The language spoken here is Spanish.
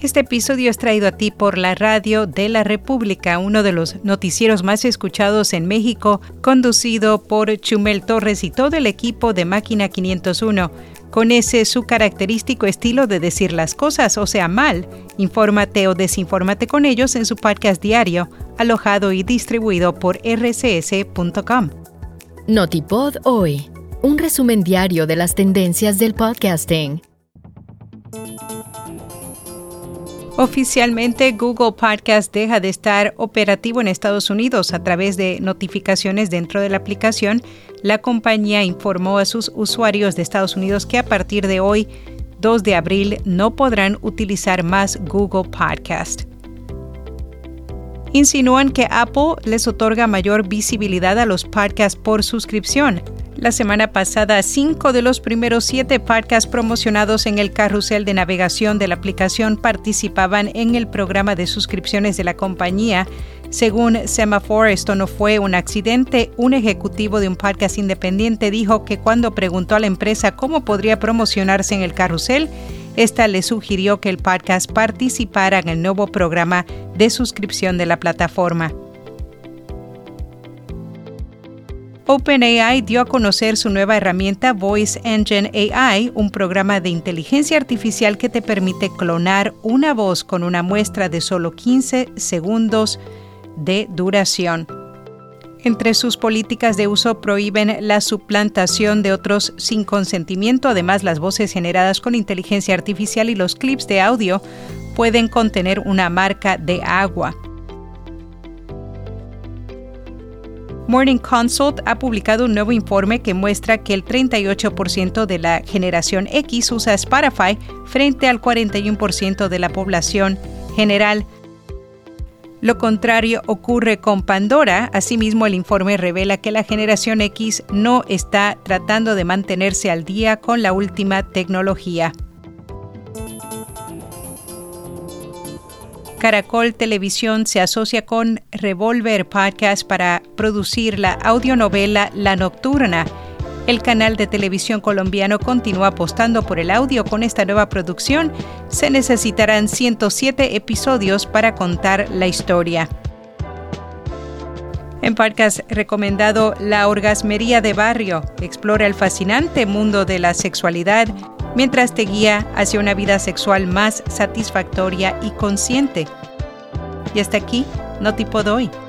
Este episodio es traído a ti por la Radio de la República, uno de los noticieros más escuchados en México, conducido por Chumel Torres y todo el equipo de Máquina 501. Con ese su característico estilo de decir las cosas, o sea, mal. Infórmate o desinfórmate con ellos en su podcast diario, alojado y distribuido por rcs.com. Notipod hoy, un resumen diario de las tendencias del podcasting. Oficialmente, Google Podcast deja de estar operativo en Estados Unidos a través de notificaciones dentro de la aplicación. La compañía informó a sus usuarios de Estados Unidos que a partir de hoy, 2 de abril, no podrán utilizar más Google Podcast. Insinúan que Apple les otorga mayor visibilidad a los podcasts por suscripción. La semana pasada, 5 de los primeros 7 podcasts promocionados en el carrusel de navegación de la aplicación participaban en el programa de suscripciones de la compañía. Según Semaphore, esto no fue un accidente. Un ejecutivo de un podcast independiente dijo que cuando preguntó a la empresa cómo podría promocionarse en el carrusel, esta le sugirió que el podcast participara en el nuevo programa de suscripción de la plataforma. OpenAI dio a conocer su nueva herramienta Voice Engine AI, un programa de inteligencia artificial que te permite clonar una voz con una muestra de solo 15 segundos de duración. Entre sus políticas de uso prohíben la suplantación de otros sin consentimiento. Además, las voces generadas con inteligencia artificial y los clips de audio pueden contener una marca de agua. Morning Consult ha publicado un nuevo informe que muestra que el 38% de la generación X usa Spotify frente al 41% de la población general. Lo contrario ocurre con Pandora. Asimismo, el informe revela que la generación X no está tratando de mantenerse al día con la última tecnología. Caracol Televisión se asocia con Revolver Podcast para producir la audionovela La Nocturna. El canal de televisión colombiano continúa apostando por el audio con esta nueva producción. Se necesitarán 107 episodios para contar la historia. En podcast recomendado La Orgasmería de Barrio explora el fascinante mundo de la sexualidad mientras te guía hacia una vida sexual más satisfactoria y consciente. Y hasta aquí, Notipod hoy.